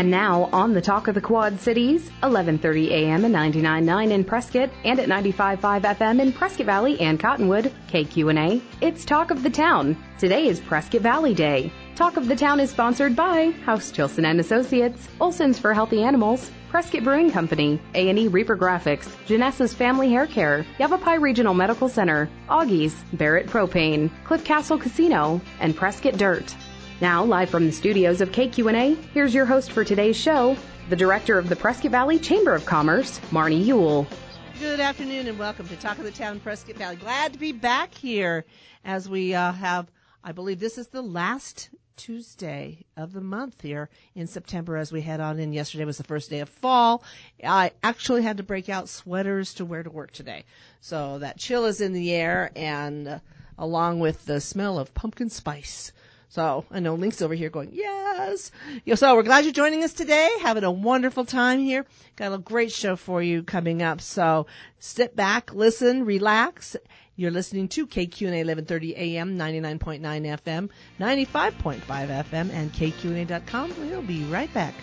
And now, on the Talk of the Quad Cities, 11:30 a.m. and 99.9 in Prescott and at 95.5 FM in Prescott Valley and Cottonwood, KQNA, it's Talk of the Town. Today is Prescott Valley Day. Talk of the Town is sponsored by House Chilson and Associates, Olson's for Healthy Animals, Prescott Brewing Company, A&E Reaper Graphics, Janessa's Family Hair Care, Yavapai Regional Medical Center, Augie's, Barrett Propane, Cliff Castle Casino, and Prescott Dirt. Now, live from the studios of KQNA, here's your host for today's show, the director of the Prescott Valley Chamber of Commerce, Marnie Ewell. Good afternoon and welcome to Talk of the Town, Prescott Valley. Glad to be back here as we have, I believe this is the last Tuesday of the month here in September as we head on in. Yesterday was the first day of fall. I actually had to break out sweaters to wear to work today. So that chill is in the air and along with the smell of pumpkin spice. So I know Link's over here going, yes. So we're glad you're joining us today. Having a wonderful time here. Got a great show for you coming up. So sit back, listen, relax. You're listening to KQNA 1130 AM, 99.9 FM, 95.5 FM, and KQNA.com. We'll be right back.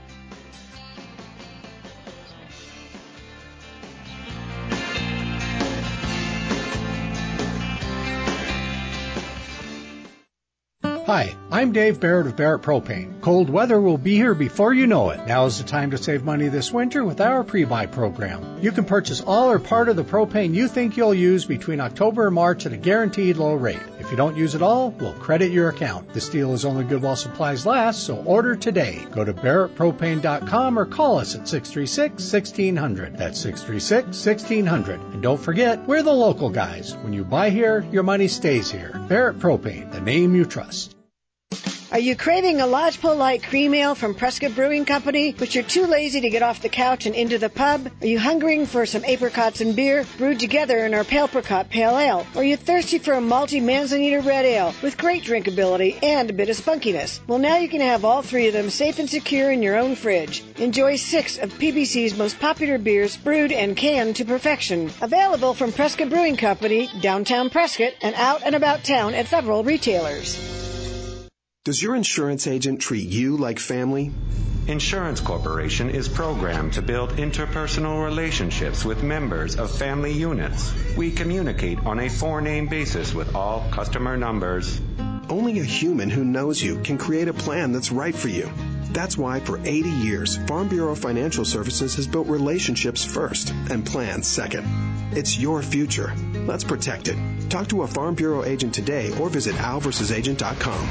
Hi, I'm Dave Barrett of Barrett Propane. Cold weather will be here before you know it. Now is the time to save money this winter with our pre-buy program. You can purchase all or part of the propane you think you'll use between October and March at a guaranteed low rate. If you don't use it all, we'll credit your account. This deal is only good while supplies last, so order today. Go to barrettpropane.com or call us at 636-1600. That's 636-1600. And don't forget, we're the local guys. When you buy here, your money stays here. Barrett Propane, the name you trust. Are you craving a Lodgepole Light Cream Ale from Prescott Brewing Company, but you're too lazy to get off the couch and into the pub? Are you hungering for some apricots and beer brewed together in our Pale-Apricot Pale Ale? Or are you thirsty for a malty Manzanita Red Ale with great drinkability and a bit of spunkiness? Well, now you can have all three of them safe and secure in your own fridge. Enjoy 6 of PBC's most popular beers brewed and canned to perfection. Available from Prescott Brewing Company, downtown Prescott, and out and about town at several retailers. Does your insurance agent treat you like family? Insurance Corporation is programmed to build interpersonal relationships with members of family units. We communicate on a four-name basis with all customer numbers. Only a human who knows you can create a plan that's right for you. That's why for 80 years, Farm Bureau Financial Services has built relationships first and plans second. It's your future. Let's protect it. Talk to a Farm Bureau agent today or visit alversusagent.com.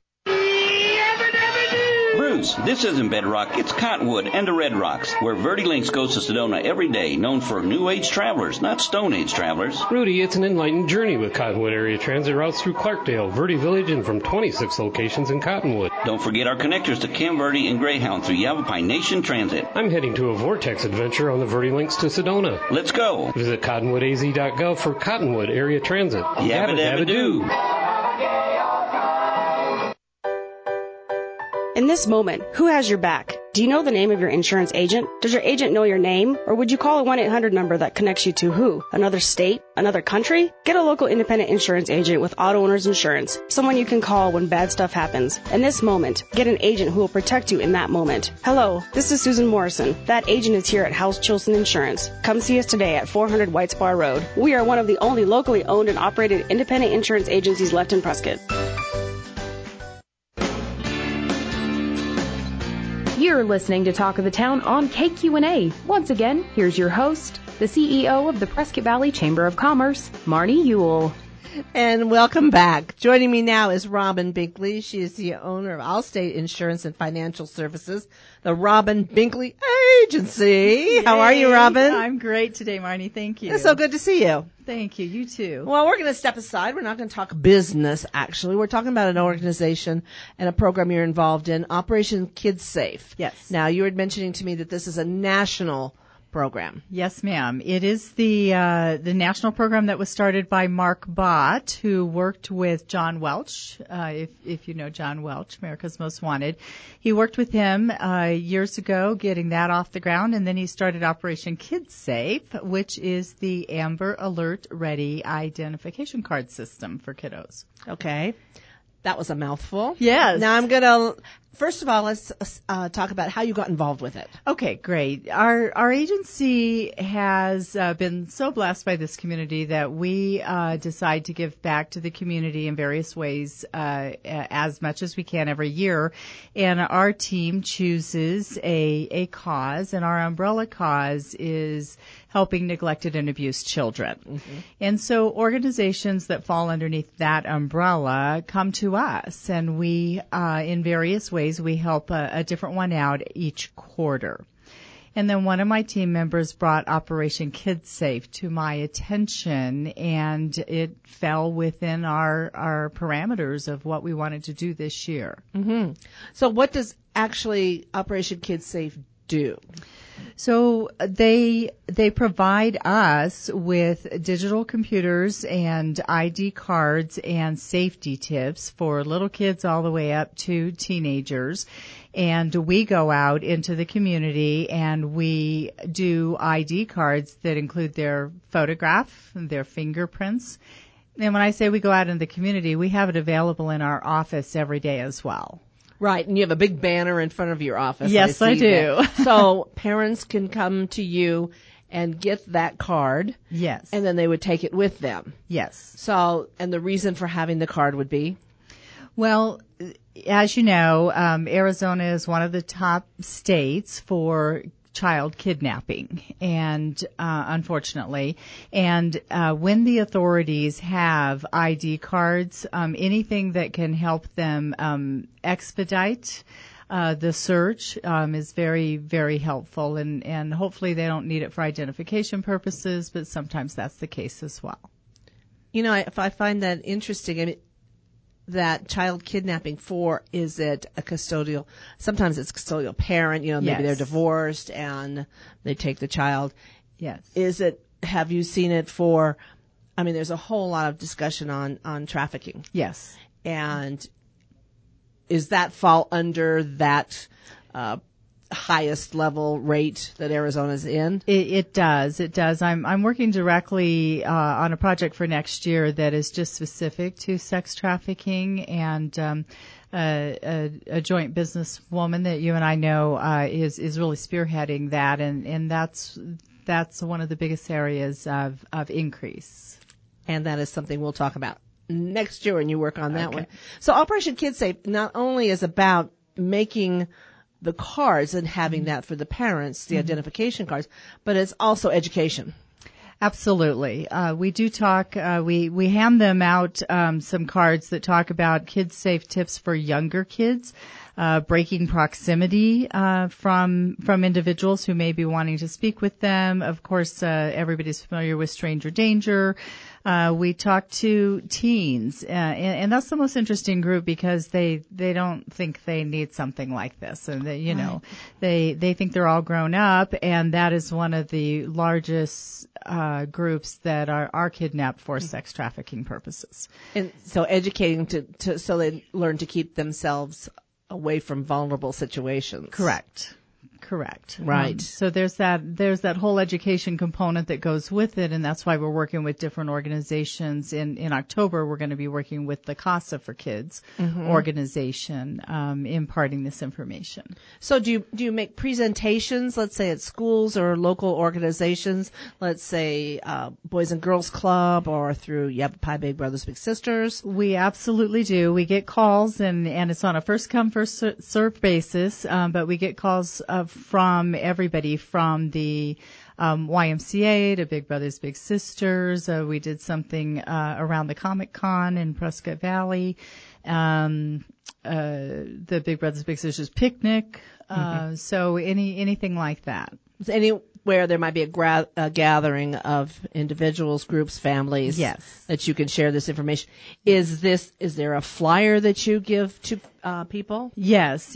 Bruce, this isn't Bedrock, it's Cottonwood and the Red Rocks, where Verde Links goes to Sedona every day, known for New Age travelers, not Stone Age travelers. Rudy, it's an enlightened journey with Cottonwood area transit routes through Clarkdale, Verde Village, and from 26 locations in Cottonwood. Don't forget our connectors to Camp Verde and Greyhound through Yavapai Nation Transit. I'm heading to a Vortex adventure on the Verde Links to Sedona. Let's go. Visit cottonwoodaz.gov for Cottonwood area transit. Yabba dabba doo. In this moment, who has your back? Do you know the name of your insurance agent? Does your agent know your name? Or would you call a 1-800 number that connects you to who? Another state? Another country? Get a local independent insurance agent with Auto Owners Insurance. Someone you can call when bad stuff happens. In this moment, get an agent who will protect you in that moment. Hello, this is Susan Morrison. That agent is here at House Chilson Insurance. Come see us today at 400 White Spar Road. We are one of the only locally owned and operated independent insurance agencies left in Prescott. You're listening to Talk of the Town on KQNA. Once again, here's your host, the CEO of the Prescott Valley Chamber of Commerce, Marnie Ewell. And welcome back. Joining me now is Robin Binkley. She is the owner of Allstate Insurance and Financial Services, the Robin Binkley Agency. Yay. How are you, Robin? I'm great today, Marnie. Thank you. It's so good to see you. Thank you. You too. Well, we're going to step aside. We're not going to talk business, actually. We're talking about an organization and a program you're involved in, Operation Kids Safe. Yes. Now, you were mentioning to me that this is a national program. Yes, ma'am. It is the national program that was started by Mark Bott, who worked with John Welch. If you know John Welch, America's Most Wanted, he worked with him years ago, getting that off the ground, and then he started Operation Kids Safe, which is the Amber Alert Ready identification card system for kiddos. Okay. That was a mouthful. Yes. Now I'm going to first of all, let's talk about how you got involved with it. Okay, great. Our agency has been so blessed by this community that we decide to give back to the community in various ways as much as we can every year. And our team chooses a cause, and our umbrella cause is helping neglected and abused children. Mm-hmm. And so organizations that fall underneath that umbrella come to us, and we, in various ways, we help a different one out each quarter. And then one of my team members brought Operation Kids Safe to my attention, and it fell within our parameters of what we wanted to do this year. Mm-hmm. So what does actually Operation Kids Safe do? So they provide us with digital computers and ID cards and safety tips for little kids all the way up to teenagers. And we go out into the community and we do ID cards that include their photograph, their fingerprints. And when I say we go out in the community, we have it available in our office every day as well. Right, and you have a big banner in front of your office. Yes, I do. So parents can come to you and get that card. Yes. And then they would take it with them. Yes. So, and the reason for having the card would be? Well, as you know, Arizona is one of the top states for child kidnapping, and unfortunately, and when the authorities have ID cards, anything that can help them expedite the search is very, very helpful, and hopefully they don't need it for identification purposes, but sometimes that's the case as well. You know, I find that interesting. I mean, that child kidnapping is it a custodial, sometimes it's custodial parent, maybe yes. they're divorced and they take the child. Yes. Have you seen it there's a whole lot of discussion on trafficking. Yes. And is that fall under that, highest level rate that Arizona's in? It does. I'm working directly on a project for next year that is just specific to sex trafficking, and a joint businesswoman that you and I know is really spearheading that, and that's one of the biggest areas of increase. And that is something we'll talk about next year when you work on that okay. one. So Operation Kids Safe not only is about making the cards and having that for the parents, the identification cards, but it's also education. Absolutely. We do talk, we hand them out some cards that talk about kids safe tips for younger kids, breaking proximity from individuals who may be wanting to speak with them. Of course, everybody's familiar with stranger danger. We talk to teens, and that's the most interesting group because they don't think they need something like this, and they think they're all grown up, and that is one of the largest groups that are kidnapped for sex trafficking purposes. And so educating so they learn to keep themselves away from vulnerable situations. Correct. Right. So there's that whole education component that goes with it, and that's why we're working with different organizations. In October, we're going to be working with the CASA for Kids organization, imparting this information. So do you make presentations, let's say at schools or local organizations, let's say Boys and Girls Club or through Yavapai Big Brothers Big Sisters? We absolutely do. We get calls, and it's on a first come first served basis, but we get calls from everybody, from the YMCA to Big Brothers Big Sisters. We did something around the Comic-Con in Prescott Valley, the Big Brothers Big Sisters picnic. So anything like that. Anywhere there might be a gathering of individuals, groups, families. Yes. That you can share this information. Is there a flyer that you give to people? Yes.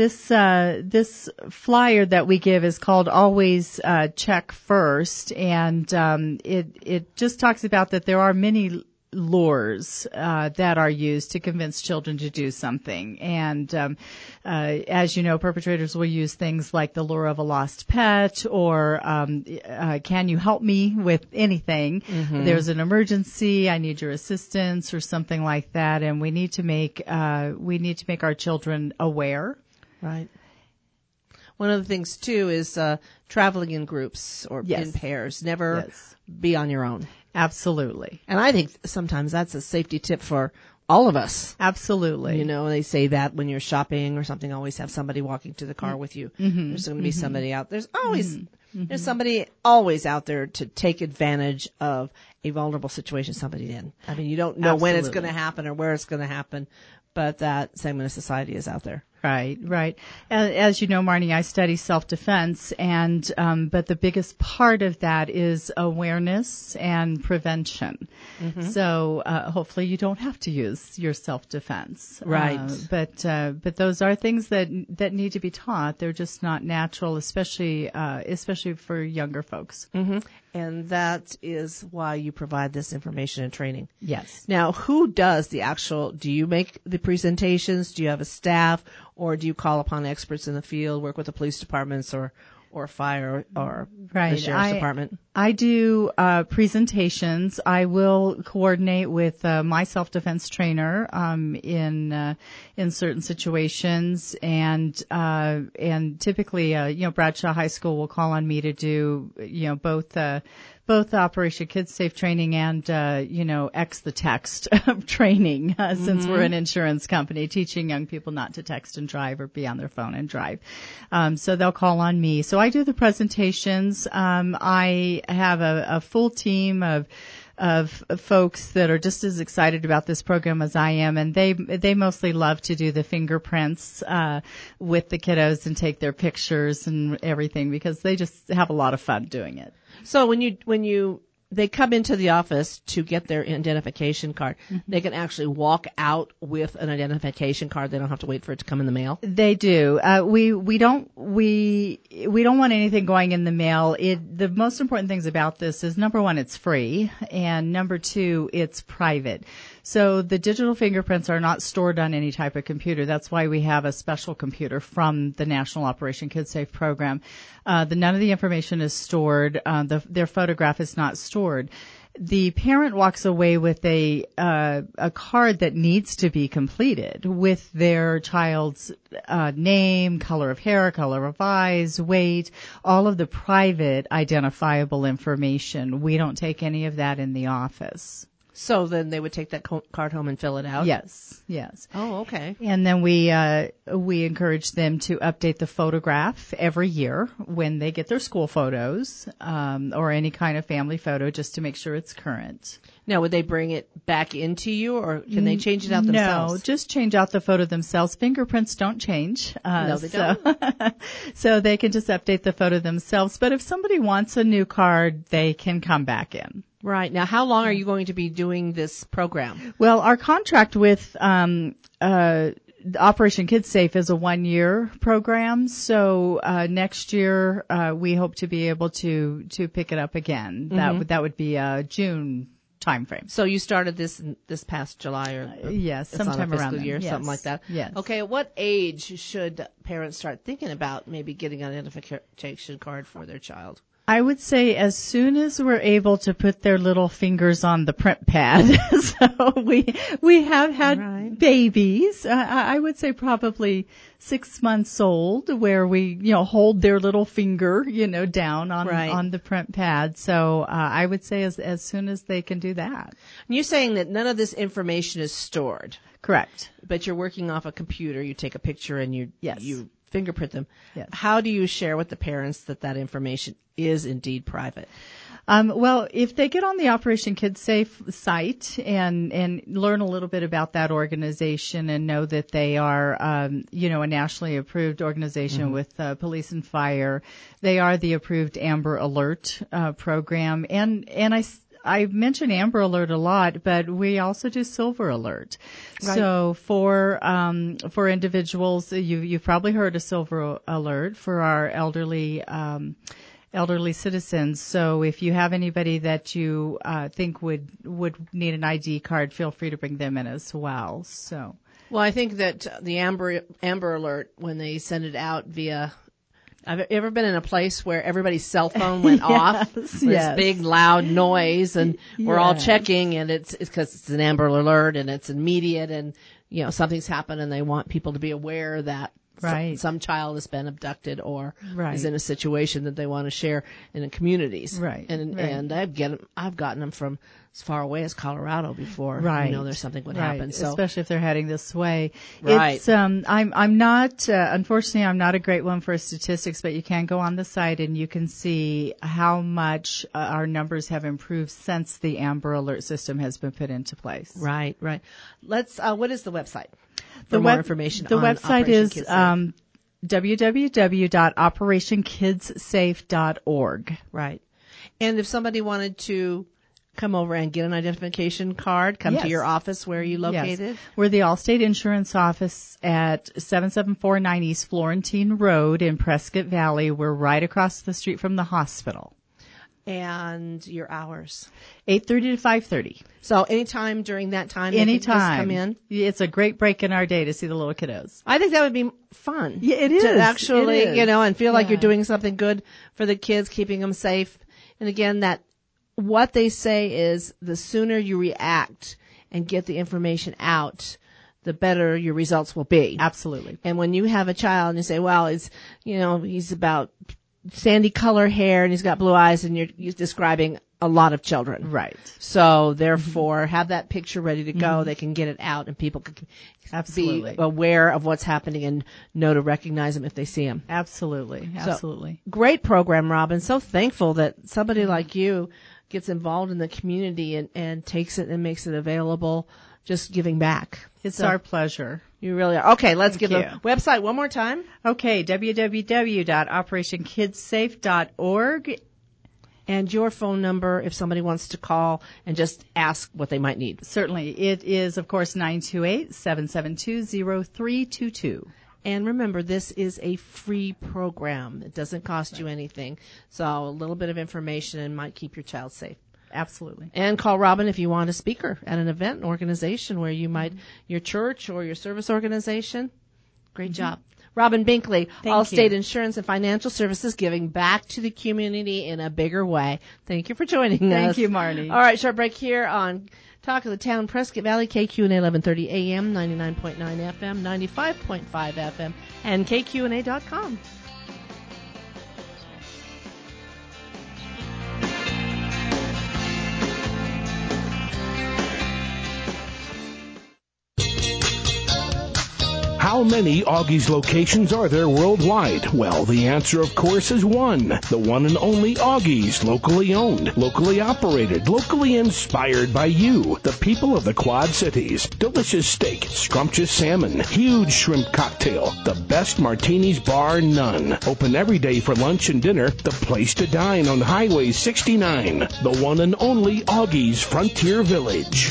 This flyer that we give is called Always Check First, and it just talks about that there are many lures that are used to convince children to do something. And as you know, perpetrators will use things like the lure of a lost pet, or can you help me with anything? There's an emergency, I need your assistance, or something like that. And we need to make our children aware Right. One of the things, too, is traveling in groups or in pairs. Never be on your own. Absolutely. And I think sometimes that's a safety tip for all of us. Absolutely. You know, they say that when you're shopping or something, always have somebody walking to the car with you. Mm-hmm. There's going to be somebody out. There's always there's somebody always out there to take advantage of a vulnerable situation somebody's in. I mean, you don't know when it's going to happen or where it's going to happen, but that segment of society is out there. Right, right. As you know, Marnie, I study self-defense, and but the biggest part of that is awareness and prevention. Mm-hmm. So hopefully you don't have to use your self-defense. Right. But those are things that need to be taught. They're just not natural, especially for younger folks. Mm-hmm. And that is why you provide this information and training. Yes. Now, who does do you make the presentations? Do you have a staff? Or do you call upon experts in the field, work with the police departments or fire or the sheriff's department? I do presentations. I will coordinate with my self-defense trainer in certain situations, and typically, Bradshaw High School will call on me to do both Operation Kids Safe training and X the text training, since we're an insurance company teaching young people not to text and drive or be on their phone and drive. So they'll call on me. So I do the presentations. I have a full team of folks that are just as excited about this program as I am, and they mostly love to do the fingerprints with the kiddos and take their pictures and everything, because they just have a lot of fun doing it. So when they come into the office to get their identification card, they can actually walk out with an identification card. They don't have to wait for it to come in the mail. They do. We don't want anything going in the mail. The most important things about this is, number one, it's free, and number two, it's private. So the digital fingerprints are not stored on any type of computer. That's why we have a special computer from the National Operation Kids Safe program. None of the information is stored. Their photograph is not stored. The parent walks away with a card that needs to be completed with their child's name, color of hair, color of eyes, weight, all of the private identifiable information. We don't take any of that in the office. So then they would take that card home and fill it out? Yes. Oh, okay. And then we encourage them to update the photograph every year when they get their school photos, or any kind of family photo, just to make sure it's current. Now, would they bring it back into you, or can they change it out themselves? No, just change out the photo themselves. Fingerprints don't change. No, they don't. So they can just update the photo themselves. But if somebody wants a new card, they can come back in. Right. Now, how long are you going to be doing this program? Well, our contract with Operation Kids Safe is a 1-year program. So next year we hope to be able to pick it up again. That would be a June time frame. So you started this past July, or yes, sometime around year, yes. something like that. Yes. Okay. At what age should parents start thinking about maybe getting an identification card for their child? I would say as soon as we're able to put their little fingers on the print pad. So we have had babies. I would say probably 6 months old, where we hold their little finger down on the print pad. So I would say as soon as they can do that. And you're saying that none of this information is stored. Correct. But you're working off a computer. You take a picture and you fingerprint them. Yes. How do you share with the parents that information is indeed private? Well, if they get on the Operation Kids Safe site and learn a little bit about that organization and know that they are, a nationally approved organization with police and fire, they are the approved Amber Alert program. And I mention Amber Alert a lot, but we also do Silver Alert. Right. So for individuals, you've probably heard of Silver Alert for our elderly citizens. So if you have anybody that you think would need an ID card, feel free to bring them in as well. So. Well, I think that the Amber Alert, when they send it out via. Have you ever been in a place where everybody's cell phone went off? There's big, loud noise, and we're all checking, and it's because it's an Amber Alert, and it's immediate, and something's happened, and they want people to be aware that Right. some child has been abducted or Right. is in a situation that they want to share in the communities. Right. And I've gotten them from as far away as Colorado before. Right. There's something would Right. happen. So Especially if they're heading this way. Right. It's, I'm not, unfortunately, I'm not a great one for statistics, but you can go on the site and you can see how much our numbers have improved since the Amber Alert system has been put into place. Right. Let's. What is the website for more information? The on website Operation is Kids Safe? www.operationkidsafe.org. Right. And if somebody wanted to come over and get an identification card, come to your office, where are you located? Yes. We're the Allstate Insurance office at 7749 East Florentine Road in Prescott Valley. We're right across the street from the hospital. And your hours? 8:30 to 5:30. So anytime during that time, Anytime. they can just come in? It's a great break in our day to see the little kiddos. I think that would be fun. Yeah, it is. To actually, It is. and feel like Yeah. you're doing something good for the kids, keeping them safe. And again, that what they say is the sooner you react and get the information out, the better your results will be. Absolutely. And when you have a child and you say, well, he's about sandy color hair and he's got blue eyes, and you're describing a lot of children. Right. So therefore, have that picture ready to go. They can get it out and people can Absolutely. be aware of what's happening and know to recognize them if they see them. Absolutely. Absolutely. So, great program, Robin. So thankful that somebody like you gets involved in the community and takes it and makes it available, just giving back. It's our pleasure. You really are. Okay, let's give you. the website one more time. Okay, www.operationkidsafe.org. And your phone number if somebody wants to call and just ask what they might need. Certainly. It is, of course, 928-772-0322. And remember, this is a free program. It doesn't cost you anything. So a little bit of information might keep your child safe. Absolutely. And call Robin if you want a speaker at an event, an organization where you might, your church or your service organization. Great job. Robin Binkley, Allstate Insurance and Financial Services, giving back to the community in a bigger way. Thank you for joining us. Thank you, Marnie. All right, short break here on Talk of the Town, Prescott Valley, KQNA 1130 AM, 99.9 FM, 95.5 FM, and KQNA.com. How many Augie's locations are there worldwide? Well, the answer, of course, is one. The one and only Augie's, locally owned, locally operated, locally inspired by you, the people of the Quad Cities. Delicious steak, scrumptious salmon, huge shrimp cocktail, the best martinis bar none. Open every day for lunch and dinner, the place to dine on Highway 69. The one and only Augie's Frontier Village.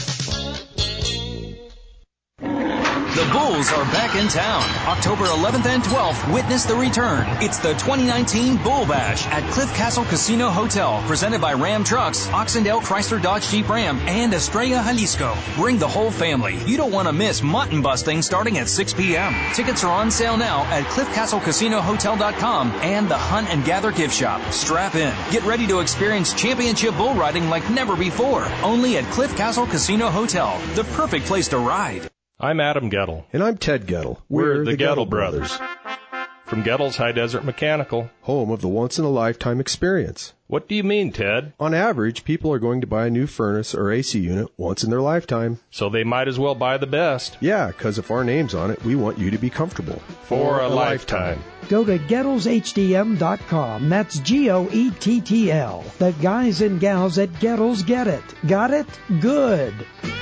The Bulls are back in town. October 11th and 12th, witness the return. It's the 2019 Bull Bash at Cliff Castle Casino Hotel, presented by Ram Trucks, Oxendale Chrysler Dodge Jeep Ram, and Estrella Jalisco. Bring the whole family. You don't want to miss mutton busting starting at 6 p.m. Tickets are on sale now at CliffCastleCasinoHotel.com and the Hunt and Gather gift shop. Strap in. Get ready to experience championship bull riding like never before. Only at Cliff Castle Casino Hotel, the perfect place to ride. I'm Adam Gettle. And I'm Ted Gettle. We're the Gettle Brothers. From Gettle's High Desert Mechanical. Home of the once-in-a-lifetime experience. What do you mean, Ted? On average, people are going to buy a new furnace or AC unit once in their lifetime. So they might as well buy the best. Yeah, because if our name's on it, we want you to be comfortable. For a lifetime. Go to GettelsHDM.com. That's GOETTL. The guys and gals at Gettles get it. Got it? Good.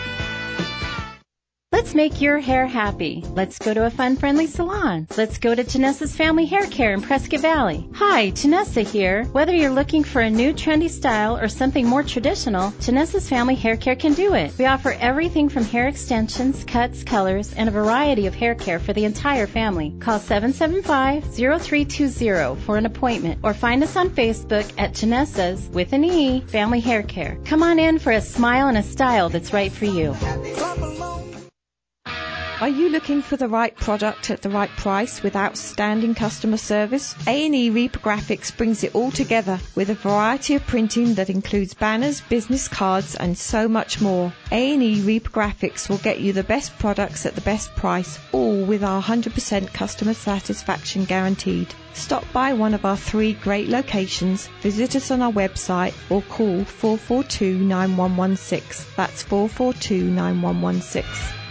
Let's make your hair happy. Let's go to a fun, friendly salon. Let's go to Tanessa's Family Hair Care in Prescott Valley. Hi, Tanessa here. Whether you're looking for a new trendy style or something more traditional, Tanessa's Family Hair Care can do it. We offer everything from hair extensions, cuts, colors, and a variety of hair care for the entire family. Call 775-0320 for an appointment or find us on Facebook at Tanessa's, with an E, Family Hair Care. Come on in for a smile and a style that's right for you. Are you looking for the right product at the right price with outstanding customer service? A&E Reaper Graphics brings it all together with a variety of printing that includes banners, business cards, and so much more. A&E Reaper Graphics will get you the best products at the best price, all with our 100% customer satisfaction guaranteed. Stop by one of our 3 great locations, visit us on our website, or call 442-9116. That's 442-9116.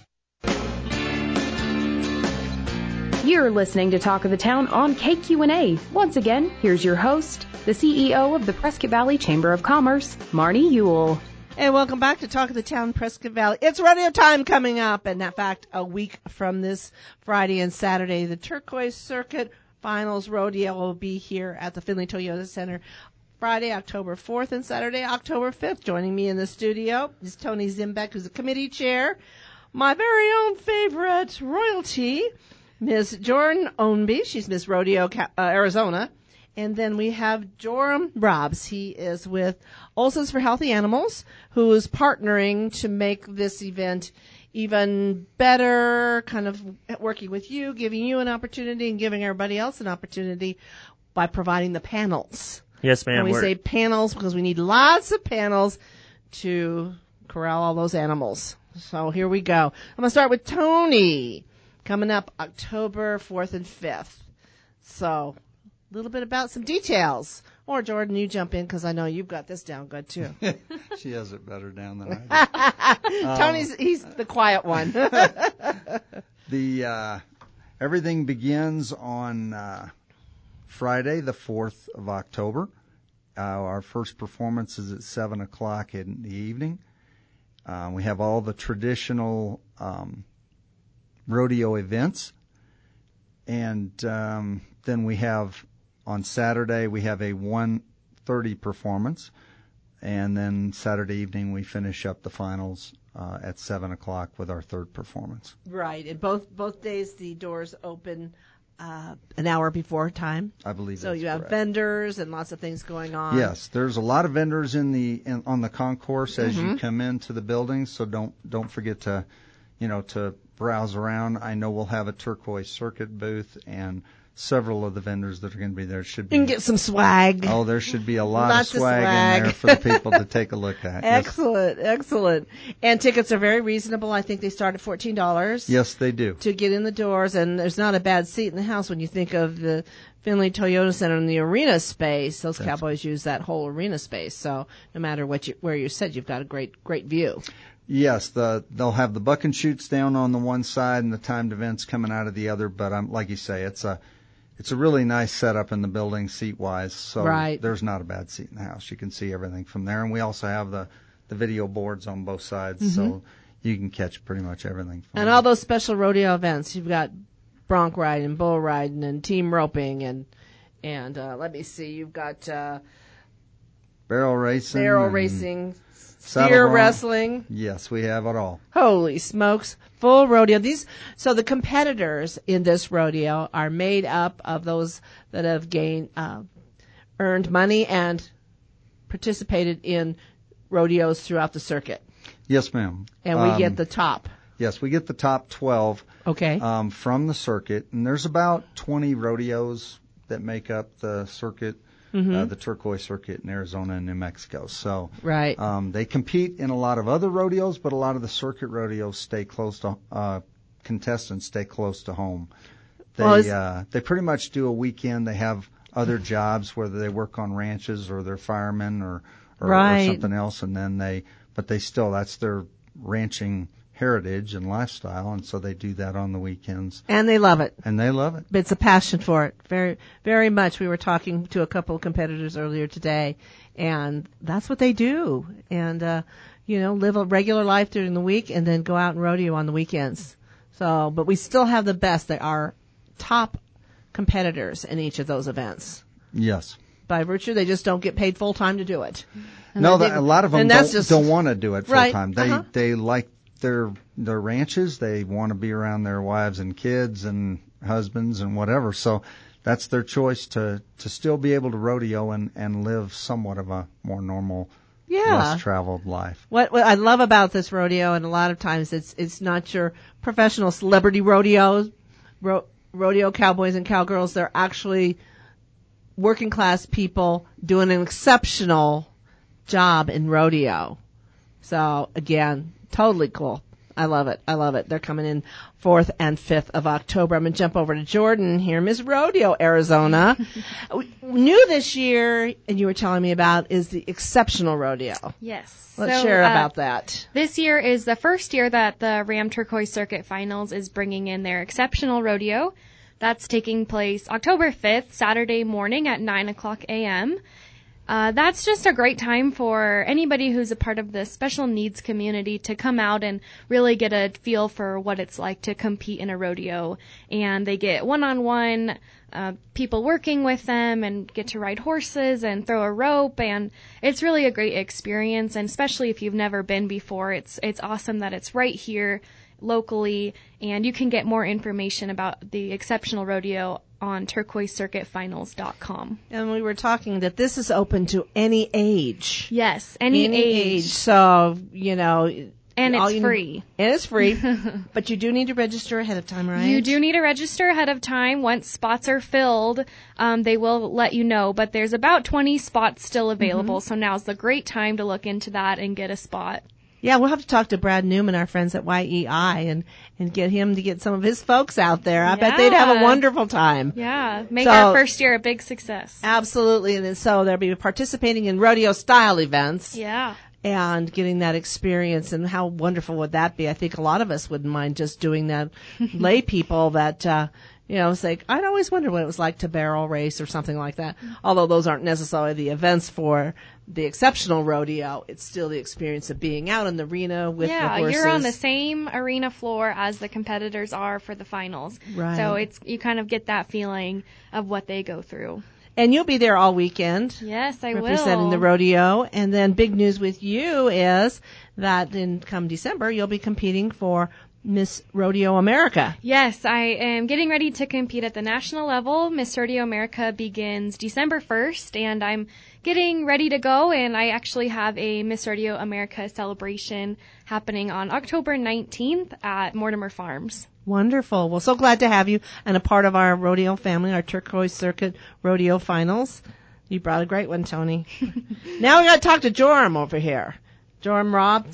You're listening to Talk of the Town on KQNA. Once again, here's your host, the CEO of the Prescott Valley Chamber of Commerce, Marnie Ewell. And welcome back to Talk of the Town, Prescott Valley. It's rodeo time coming up, and in fact, a week from this Friday and Saturday, the Turquoise Circuit Finals Rodeo will be here at the Findlay Toyota Center. Friday, October 4th, and Saturday, October 5th. Joining me in the studio is Tony Zimbeck, who's the committee chair. My very own favorite royalty, Ms. Jordan Ownby. She's Miss Rodeo, Arizona. And then we have Joram Robbs. He is with Olson's for Healthy Animals, who is partnering to make this event even better, kind of working with you, giving you an opportunity and giving everybody else an opportunity by providing the panels. Yes, ma'am. And we say panels because we need lots of panels to corral all those animals. So here we go. I'm going to start with Tony. Coming up October 4th and 5th. So, a little bit about some details. Or, Jordan, you jump in because I know you've got this down good, too. She has it better down than I do. Tony's, he's the quiet one. Everything begins on Friday, the 4th of October. Our first performance is at 7 o'clock in the evening. We have all the traditional rodeo events, and then we have on Saturday we have a 1:30 performance, and then Saturday evening we finish up the finals at 7 o'clock with our third performance. Right, and both days the doors open an hour before time. I believe so. That's You have correct. Vendors and lots of things going on. Yes, there's a lot of vendors on the concourse as you come into the building, so don't forget to browse around. I know we'll have a Turquoise Circuit booth and several of the vendors that are going to be there should be. You can get some swag. Oh, there should be a lot Lots of swag in there for the people to take a look at. Excellent, excellent. And tickets are very reasonable. I think they start at $14. Yes, they do. To get in the doors, and there's not a bad seat in the house when you think of the Findlay Toyota Center and the arena space. Those Cowboys use that whole arena space, so no matter where you sit, you've got a great view. Yes, they'll have the buck and shoots down on the one side and the timed events coming out of the other. But like you say, it's a really nice setup in the building seat wise. So There's not a bad seat in the house. You can see everything from there, and we also have the video boards on both sides, so you can catch pretty much everything. And all those special rodeo events, you've got bronc riding, bull riding, and team roping, and let me see, you've got barrel racing. Steer wrestling. Yes, we have it all. Holy smokes. Full rodeo. So the competitors in this rodeo are made up of those that have earned money and participated in rodeos throughout the circuit. Yes, ma'am. And we get the top. Yes, we get the top 12 from the circuit. And there's about 20 rodeos that make up the circuit. The Turquoise Circuit in Arizona and New Mexico. So they compete in a lot of other rodeos, but a lot of the circuit rodeos stay close to contestants stay close to home. They pretty much do a weekend. They have other jobs, whether they work on ranches or they're firemen or something else, and then that's their ranching heritage and lifestyle, and so they do that on the weekends. And they love it. It's a passion for it, very, very much. We were talking to a couple of competitors earlier today, and that's what they do. And, live a regular life during the week and then go out and rodeo on the weekends. So, but we still have the best. They are top competitors in each of those events. Yes. By virtue, they just don't get paid full time to do it. And a lot of them don't want to do it full time. They like their ranches. They want to be around their wives and kids and husbands and whatever. So that's their choice to still be able to rodeo and live somewhat of a more normal less traveled life. What I love about this rodeo, and a lot of times it's not your professional celebrity rodeo cowboys and cowgirls. They're actually working class people doing an exceptional job in rodeo. So again, totally cool. I love it. They're coming in 4th and 5th of October. I'm going to jump over to Jordan here, Miss Rodeo, Arizona. New this year, and you were telling me about, is the Exceptional Rodeo. Yes. Let's share about that. This year is the first year that the Ram Turquoise Circuit Finals is bringing in their Exceptional Rodeo. That's taking place October 5th, Saturday morning at 9 o'clock a.m. That's just a great time for anybody who's a part of the special needs community to come out and really get a feel for what it's like to compete in a rodeo. And they get one-on-one people working with them and get to ride horses and throw a rope. And it's really a great experience. And especially if you've never been before, it's awesome that it's right here locally. And you can get more information about the Exceptional Rodeo on turquoisecircuitfinals.com. And we were talking that this is open to any age. Yes, any age. So, you know. And it's free. And it's free. But you do need to register ahead of time, right? You do need to register ahead of time. Once spots are filled, they will let you know. But there's about 20 spots still available. So now's the great time to look into that and get a spot. Yeah, we'll have to talk to Brad Newman, our friends at YEI, and get him to get some of his folks out there. I bet they'd have a wonderful time. Yeah, make our first year a big success. Absolutely, and so they'll be participating in rodeo-style events. Yeah. And getting that experience, and how wonderful would that be? I think a lot of us wouldn't mind just doing that. Lay people that, it's like, I'd always wondered what it was like to barrel race or something like that. Although those aren't necessarily the events for the Exceptional Rodeo, it's still the experience of being out in the arena with the horses. Yeah, you're on the same arena floor as the competitors are for the finals. Right. So you kind of get that feeling of what they go through. And you'll be there all weekend. Yes, I will. Representing the rodeo. And then big news with you is that come December, you'll be competing for Miss Rodeo America. Yes, I am getting ready to compete at the national level. Miss Rodeo America begins December 1st, and I'm getting ready to go, and I actually have a Miss Rodeo America celebration happening on October 19th at Mortimer Farms. Wonderful. Well, so glad to have you and a part of our rodeo family, our Turquoise Circuit Rodeo Finals. You brought a great one, Tony. Now we got to talk to Joram over here. Joram Robb,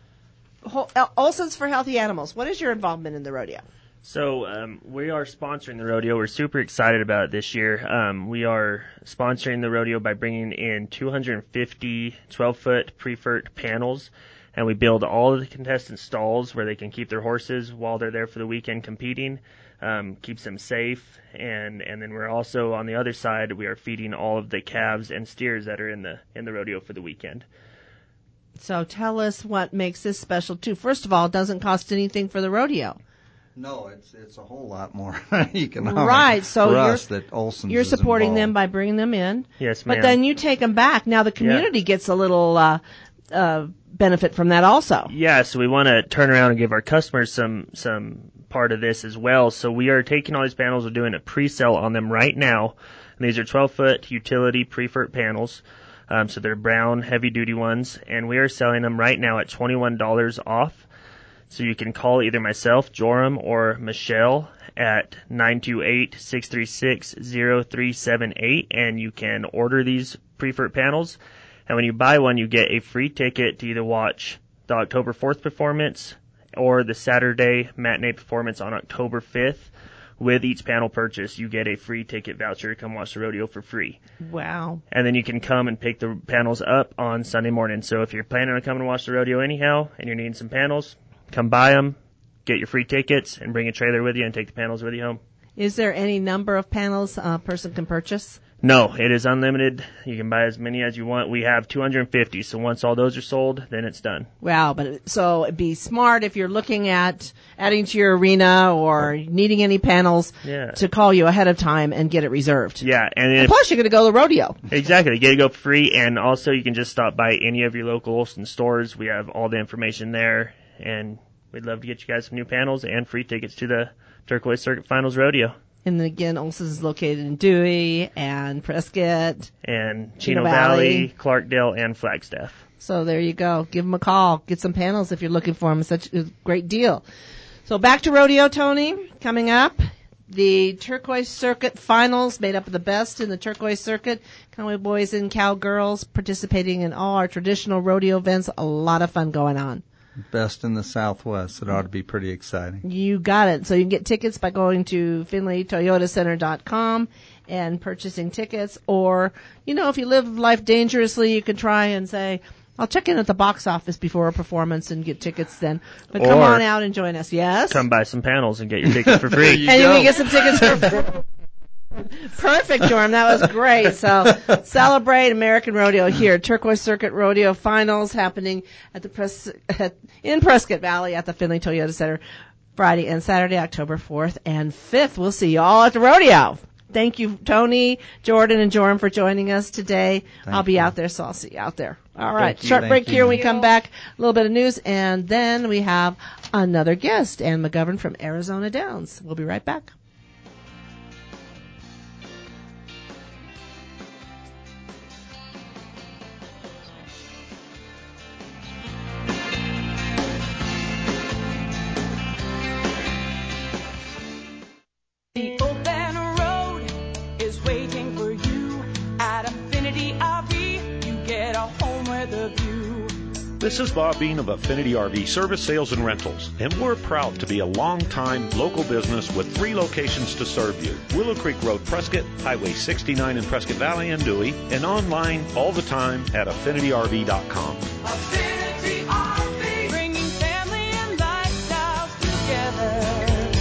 Olson's for Healthy Animals. What is your involvement in the rodeo? So we are sponsoring the rodeo. We're super excited about it this year. We are sponsoring the rodeo by bringing in 250 12-foot pre-fert panels, and we build all of the contestant stalls where they can keep their horses while they're there for the weekend competing, keeps them safe, and then we're also on the other side, we are feeding all of the calves and steers that are in the rodeo for the weekend. So tell us what makes this special too. First of all, it doesn't cost anything for the rodeo. No, it's a whole lot more economic right, so for us that Olson's you're supporting involved. them by bringing them in. Yes, ma'am. But then you take them back. Now the community gets a little benefit from that also. Yeah, so we want to turn around and give our customers some part of this as well. So we are taking all these panels, we're doing a pre-sale on them right now. And these are 12-foot utility pre-fert panels. So they're brown, heavy-duty ones, and we are selling them right now at $21 off. So you can call either myself, Joram, or Michelle at 928-636-0378, and you can order these pre-fert panels. And when you buy one, you get a free ticket to either watch the October 4th performance or the Saturday matinee performance on October 5th. With each panel purchase, you get a free ticket voucher to come watch the rodeo for free. Wow. And then you can come and pick the panels up on Sunday morning. So if you're planning on coming to watch the rodeo anyhow and you're needing some panels, come buy them, get your free tickets, and bring a trailer with you and take the panels with you home. Is there any number of panels a person can purchase? No, it is unlimited. You can buy as many as you want. We have 250, so once all those are sold, then it's done. Wow, so it'd be smart if you're looking at adding to your arena or needing any panels to call you ahead of time and get it reserved. Yeah, and plus you're going to go to the rodeo. Exactly, you get to go free, and also you can just stop by any of your local Olson stores. We have all the information there, and we'd love to get you guys some new panels and free tickets to the Turquoise Circuit Finals Rodeo. And again, Olson's is located in Dewey and Prescott. And Chino Valley, Clarkdale, and Flagstaff. So there you go. Give them a call. Get some panels if you're looking for them. It's such a great deal. So back to rodeo, Tony, coming up. The Turquoise Circuit Finals, made up of the best in the Turquoise Circuit. Conway boys and cowgirls participating in all our traditional rodeo events. A lot of fun going on. Best in the Southwest. It ought to be pretty exciting. You got it. So you can get tickets by going to FinleyToyotaCenter.com and purchasing tickets. Or, if you live life dangerously, you can try and say, I'll check in at the box office before a performance and get tickets then. But come on out and join us. Yes? Come buy some panels and get your tickets for free. You can get some tickets for free. Perfect, Jorm. That was great. So celebrate American Rodeo here. Turquoise Circuit Rodeo Finals happening at in Prescott Valley at the Finley Toyota Center Friday and Saturday, October 4th and 5th. We'll see you all at the rodeo. Thank you, Tony, Jordan, and Jorm for joining us today. I'll be out there, so I'll see you out there. All right, short break here. We come back, a little bit of news, and then we have another guest, Ann McGovern from Arizona Downs. We'll be right back. The open road is waiting for you at Affinity RV. You get a home with a view. This is Bob Bean of Affinity RV Service, Sales, and Rentals, and we're proud to be a long-time local business with 3 locations to serve you. Willow Creek Road, Prescott, Highway 69 in Prescott Valley and Dewey, and online all the time at AffinityRV.com. Affinity RV, bringing family and lifestyles together.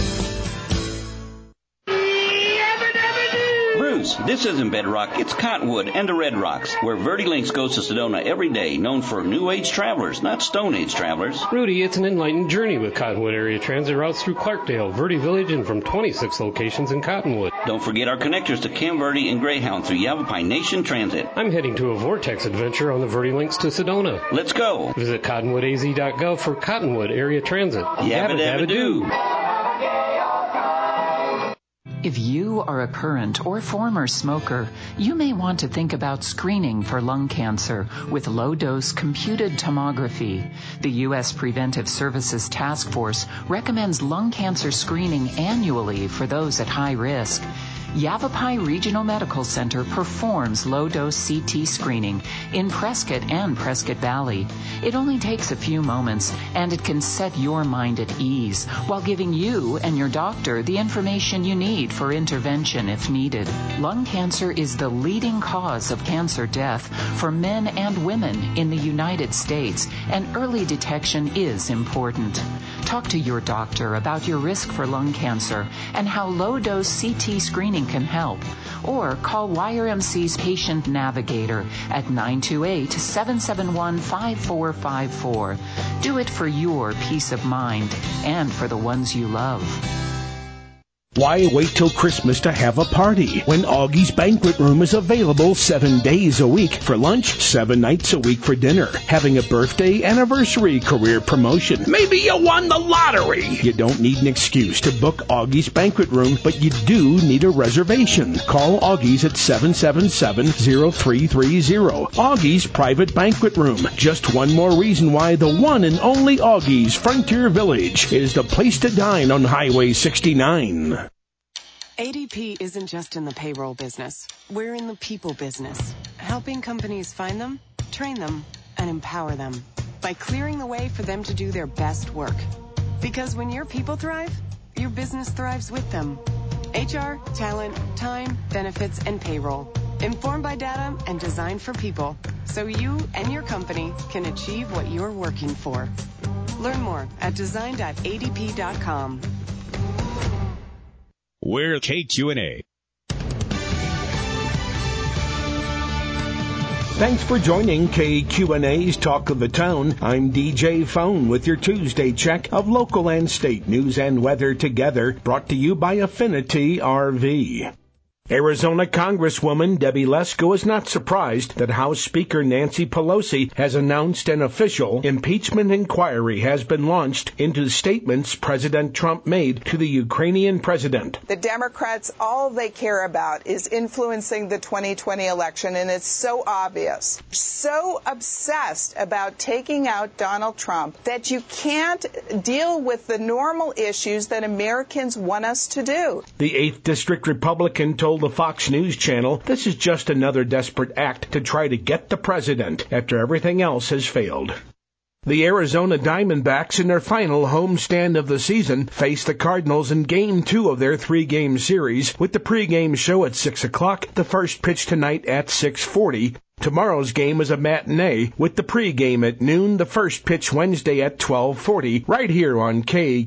Bruce, this isn't Bedrock, it's Cottonwood and the Red Rocks, where VertiLinks goes to Sedona every day, known for New Age travelers, not Stone Age travelers. Rudy, it's an enlightened journey with Cottonwood area transit routes through Clarkdale, Verde Village, and from 26 locations in Cottonwood. Don't forget our connectors to Cam Verde and Greyhound through Yavapai Nation Transit. I'm heading to a Vortex adventure on the VertiLinks to Sedona. Let's go. Visit cottonwoodaz.gov for Cottonwood area transit. Yabba dabba doo. If you are a current or former smoker, you may want to think about screening for lung cancer with low-dose computed tomography. The U.S. Preventive Services Task Force recommends lung cancer screening annually for those at high risk. Yavapai Regional Medical Center performs low-dose CT screening in Prescott and Prescott Valley. It only takes a few moments, and it can set your mind at ease while giving you and your doctor the information you need for intervention if needed. Lung cancer is the leading cause of cancer death for men and women in the United States, and early detection is important. Talk to your doctor about your risk for lung cancer and how low-dose CT screening can help. Or call YRMC's Patient Navigator at 928-771-5454. Do it for your peace of mind and for the ones you love. Why wait till Christmas to have a party when Augie's Banquet Room is available 7 days a week for lunch, 7 nights a week for dinner, having a birthday, anniversary, career promotion. Maybe you won the lottery. You don't need an excuse to book Augie's Banquet Room, but you do need a reservation. Call Augie's at 777-0330. Augie's Private Banquet Room. Just one more reason why the one and only Augie's Frontier Village is the place to dine on Highway 69. ADP isn't just in the payroll business. We're in the people business, helping companies find them, train them, and empower them by clearing the way for them to do their best work. Because when your people thrive, your business thrives with them. HR, talent, time, benefits, and payroll. Informed by data and designed for people, so you and your company can achieve what you're working for. Learn more at design.adp.com. We're KQNA. Thanks for joining KQNA's Talk of the Town. I'm DJ Phone with your Tuesday check of local and state news and weather together, brought to you by Affinity RV. Arizona Congresswoman Debbie Lesko is not surprised that House Speaker Nancy Pelosi has announced an official impeachment inquiry has been launched into statements President Trump made to the Ukrainian president. The Democrats, all they care about is influencing the 2020 election, and it's so obvious. So obsessed about taking out Donald Trump that you can't deal with the normal issues that Americans want us to do. The 8th District Republican told the Fox News Channel this is just another desperate act to try to get the president after everything else has failed. The Arizona Diamondbacks, in their final homestand of the season, face the Cardinals in Game 2 of their 3-game series, with the pregame show at 6 o'clock, the first pitch tonight at 6:40. Tomorrow's game is a matinee, with the pregame at noon, the first pitch Wednesday at 12:40, right here on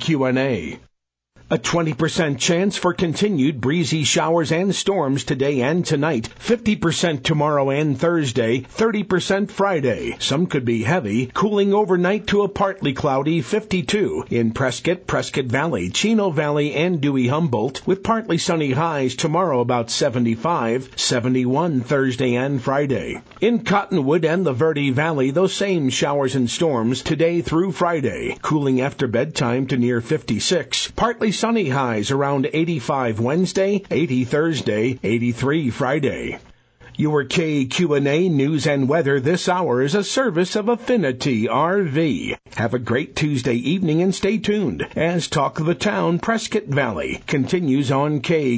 KQNA. A 20% chance for continued breezy showers and storms today and tonight. 50% tomorrow and Thursday. 30% Friday. Some could be heavy. Cooling overnight to a partly cloudy 52 in Prescott, Prescott Valley, Chino Valley, and Dewey-Humboldt, with partly sunny highs tomorrow about 75, 71 Thursday and Friday. In Cottonwood and the Verde Valley, those same showers and storms today through Friday. Cooling after bedtime to near 56. Partly sunny highs around 85 Wednesday, 80 Thursday, 83 Friday. Your KQNA News and Weather this hour is a service of Affinity RV. Have a great Tuesday evening and stay tuned as Talk of the Town Prescott Valley continues on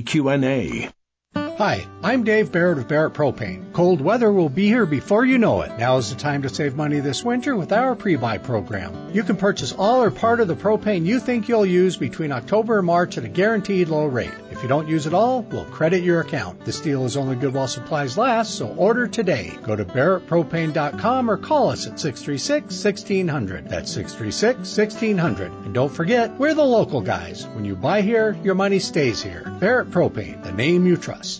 KQNA. Hi, I'm Dave Barrett of Barrett Propane. Cold weather will be here before you know it. Now is the time to save money this winter with our pre-buy program. You can purchase all or part of the propane you think you'll use between October and March at a guaranteed low rate. If you don't use it all, we'll credit your account. This deal is only good while supplies last, so order today. Go to barrettpropane.com or call us at 636-1600. That's 636-1600. And don't forget, we're the local guys. When you buy here, your money stays here. Barrett Propane, the name you trust.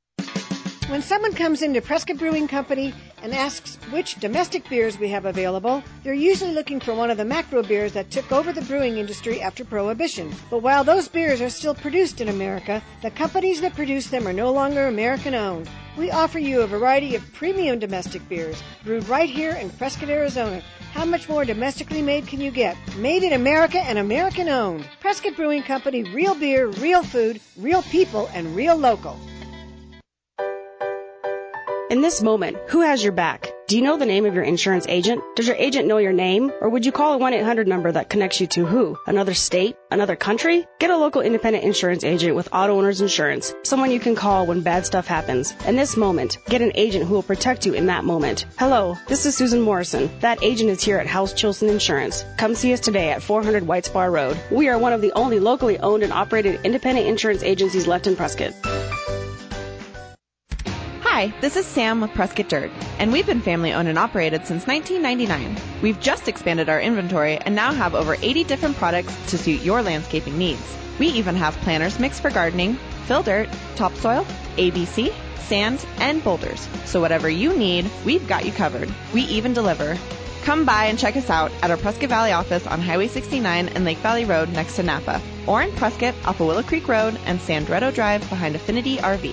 When someone comes into Prescott Brewing Company and asks which domestic beers we have available, they're usually looking for one of the macro beers that took over the brewing industry after Prohibition. But while those beers are still produced in America, the companies that produce them are no longer American-owned. We offer you a variety of premium domestic beers brewed right here in Prescott, Arizona. How much more domestically made can you get? Made in America and American-owned. Prescott Brewing Company, real beer, real food, real people, and real local. In this moment, who has your back? Do you know the name of your insurance agent? Does your agent know your name? Or would you call a 1-800 number that connects you to who? Another state? Another country? Get a local independent insurance agent with Auto Owners Insurance, someone you can call when bad stuff happens. In this moment, get an agent who will protect you in that moment. Hello, this is Susan Morrison. That agent is here at House Chilson Insurance. Come see us today at 400 White Spar Road. We are one of the only locally owned and operated independent insurance agencies left in Prescott. Hi, this is Sam with Prescott Dirt, and we've been family owned and operated since 1999. We've just expanded our inventory and now have over 80 different products to suit your landscaping needs. We even have planters mixed for gardening, fill dirt, topsoil, ABC, sand, and boulders. So whatever you need, we've got you covered. We even deliver. Come by and check us out at our Prescott Valley office on Highway 69 and Lake Valley Road next to Napa, or in Prescott off of Willow Creek Road and Sandretto Drive behind Affinity RV.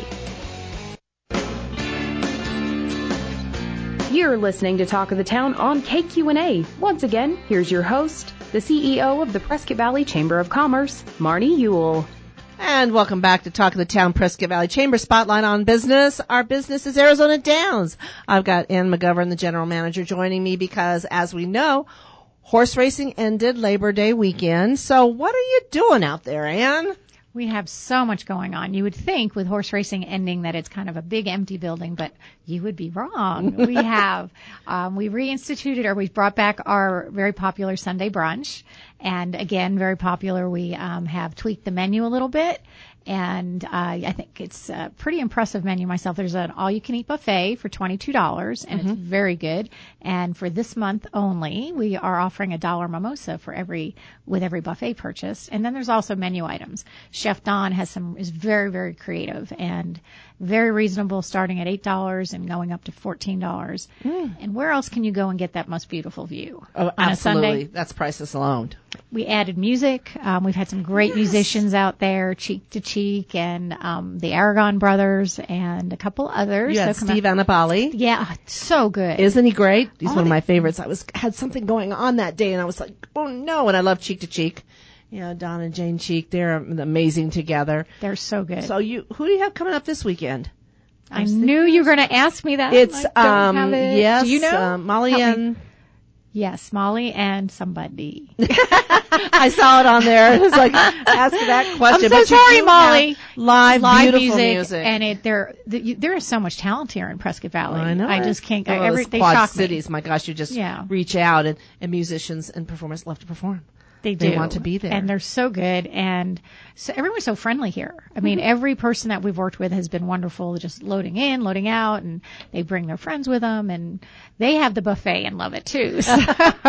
You're listening to Talk of the Town on KQNA. Once again, here's your host, the CEO of the Prescott Valley Chamber of Commerce, Marnie Ewell. And welcome back to Talk of the Town Prescott Valley Chamber Spotlight on Business. Our business is Arizona Downs. I've got Ann McGovern, the general manager, joining me because, as we know, horse racing ended Labor Day weekend. So what are you doing out there, Ann? We have so much going on. You would think with horse racing ending that it's kind of a big empty building, but you would be wrong. We have, we reinstituted or we brought back our very popular Sunday brunch. And again, very popular. We have tweaked the menu a little bit. And I think it's a pretty impressive menu myself. There's an all-you-can-eat buffet for $22, and it's very good. And for this month only, we are offering $1 mimosa with every buffet purchase. And then there's also menu items. Chef Don is very, very creative and very reasonable, starting at $8 and going up to $14. And where else can you go and get that most beautiful view? Oh, on absolutely. A Sunday? That's priceless alone. We added music. We've had some great musicians out there, Cheek to Cheek and the Aragon Brothers and a couple others. You had Steve Annabali. Yeah, so good. Isn't he great? He's one of my favorites. Had something going on that day, and I was like, oh no! And I love Cheek to Cheek. Don and Jane Cheek, they're amazing together. They're so good. So who do you have coming up this weekend? I knew you were going to ask me that. It's I don't have it. yes, do you know? Molly and. Yes, Molly and somebody. I saw it on there. It was like, ask that question. I'm so sorry, Molly. Live beautiful music. And there is so much talent here in Prescott Valley. I know. I just can't. Those They Quad shock Cities. me. My gosh, you just reach out, and musicians and performers love to perform. They do. They want to be there. And they're so good. And so everyone's so friendly here. I mean, every person that we've worked with has been wonderful, just loading in, loading out, and they bring their friends with them, and they have the buffet and love it too. So.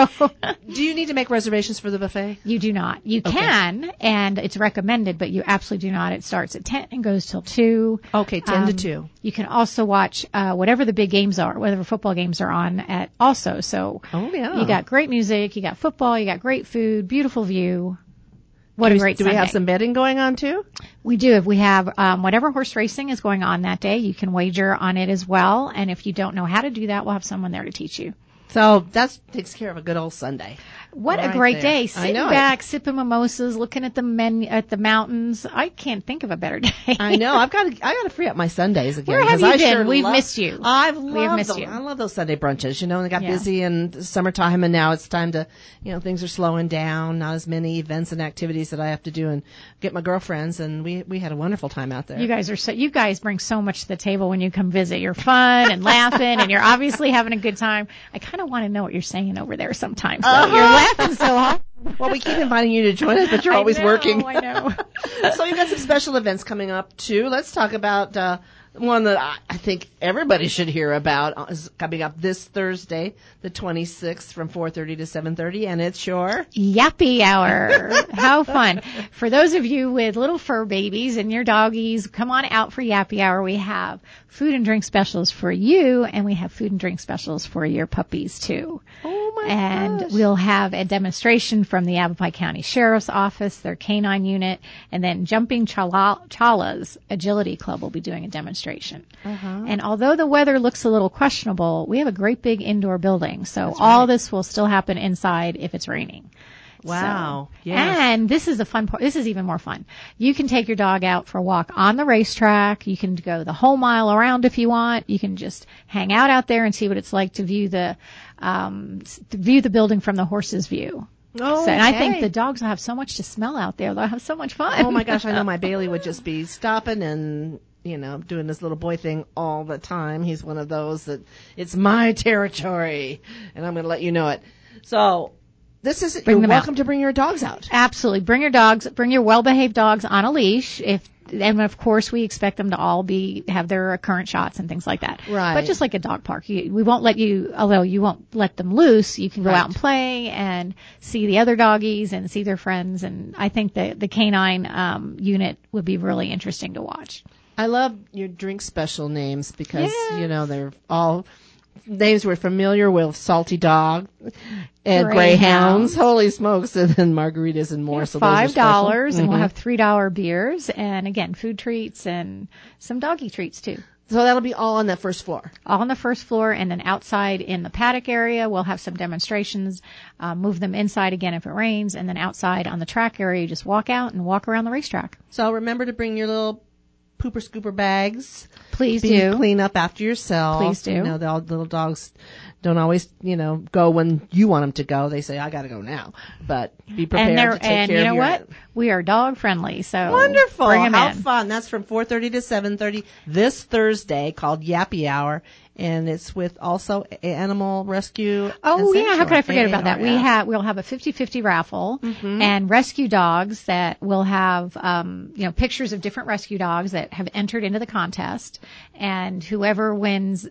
Do you need to make reservations for the buffet? You do not. You can, and it's recommended, but you absolutely do not. It starts at 10 and goes till 2. Okay, 10 to 2. You can also watch whatever the big games are, whatever football games are on at also. So you got great music, you got football, you got great food, beautiful view. What a great Do Sunday. we have some betting going on too? We do. If we have whatever horse racing is going on that day, you can wager on it as well. And if you don't know how to do that, we'll have someone there to teach you. So that takes care of a good old Sunday. What a great day. Sitting back, sipping mimosas, looking at the mountains. I can't think of a better day. I know. I got to free up my Sundays again. Where have you been? Sure We've missed you. I love those Sunday brunches. And they got busy in summertime, and now it's time to, things are slowing down. Not as many events and activities that I have to do, and get my girlfriends. And we had a wonderful time out there. You guys bring so much to the table when you come visit. You're fun and laughing, and you're obviously having a good time. I kind of want to know what you're saying over there sometimes. You're laughing so hard. Well, we keep inviting you to join us, but you're always working. I know. So you've got some special events coming up too. Let's talk about one that I think everybody should hear about. Is coming up this Thursday, the 26th, from 4:30 to 7:30, and it's your Yappy Hour. How fun! For those of you with little fur babies and your doggies, come on out for Yappy Hour. We have food and drink specials for you, and we have food and drink specials for your puppies too. Oh my And gosh. we'll have a demonstration from the Yavapai County Sheriff's Office, their canine unit, and then Jumping Chala's Agility Club will be doing a demonstration. And although the weather looks a little questionable, we have a great big indoor building, so all this will still happen inside if it's raining. Wow. So, yes. And this is the fun part. This is even more fun. You can take your dog out for a walk on the racetrack. You can go the whole mile around if you want. You can just hang out there and see what it's like to view the building from the horse's view. Oh, and I think the dogs will have so much to smell out there. They'll have so much fun. Oh my gosh, I know my Bailey would just be stopping and, doing this little boy thing all the time. He's one of those that it's my territory and I'm going to let you know it. So you're welcome to bring your dogs out. Absolutely. Bring your dogs, bring your well-behaved dogs on a leash. And of course we expect them to all have their current shots and things like that. Right. But just like a dog park, we won't let you, although you won't let them loose, you can go out and play and see the other doggies and see their friends. And I think the canine, unit would be really interesting to watch. I love your drink special names because, they're all names we're familiar with. Salty Dog and Greyhounds. Holy smokes. And then margaritas and more. So $5 and we'll have $3 beers and again, food treats and some doggy treats too. So that'll be all on that first floor. All on the first floor, and then outside in the paddock area, we'll have some demonstrations, move them inside again if it rains, and then outside on the track area, you just walk out and walk around the racetrack. So remember to bring your little pooper scooper bags. Please do. Clean up after yourself. Please do. The little dogs don't always, go when you want them to go. They say, I got to go now. But be prepared to take care of your... And you know what? We are dog friendly, so wonderful. Bring them How in. fun. That's from 4:30 to 7:30 this Thursday, called Yappy Hour. And it's with also Animal Rescue. Oh yeah, how could I forget about that? AARF. We'll have a 50-50 raffle and rescue dogs that will have pictures of different rescue dogs that have entered into the contest, and whoever wins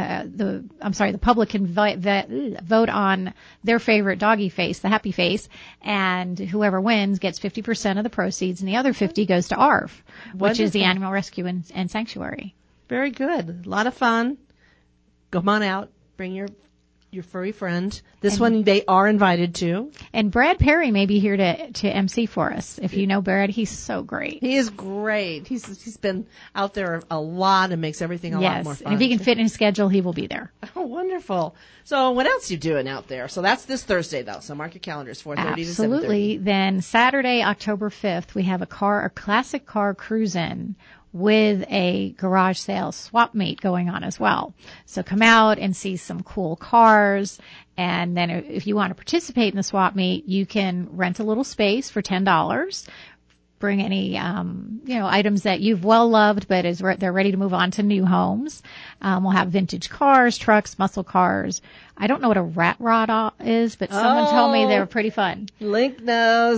the public can vote on their favorite doggy face, the happy face, and whoever wins gets 50% of the proceeds, and the other 50 goes to ARF, which is the Animal Rescue and Sanctuary. Very good. A lot of fun. Come on out. Bring your your furry friend. This one they are invited to. And Brad Perry may be here to MC for us. If you know Brad, he's so great. He is great. He's been out there a lot and makes everything a lot more fun. And if he can fit in his schedule, he will be there. Oh, wonderful. So what else are you doing out there? So that's this Thursday, though. So mark your calendars, 4:30 to 7:30. Absolutely. Then Saturday, October 5th, we have a classic car cruise-in with a garage sales swap meet going on as well. So come out and see some cool cars. And then if you want to participate in the swap meet, you can rent a little space for $10. Bring any, items that you've well loved, but they're ready to move on to new homes. We'll have vintage cars, trucks, muscle cars. I don't know what a rat rod is, but someone told me they were pretty fun. Link knows.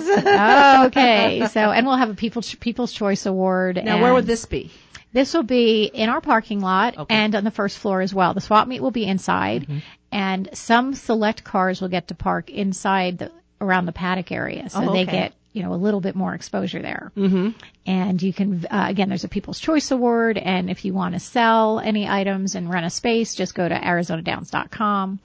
Okay. So, and we'll have a People's Choice Award. Now, where would this be? This will be in our parking lot and on the first floor as well. The swap meet will be inside, and some select cars will get to park inside around the paddock area. So they get a little bit more exposure there. Mm-hmm. And you can, again, there's a People's Choice Award. And if you want to sell any items and rent a space, just go to ArizonaDowns.com.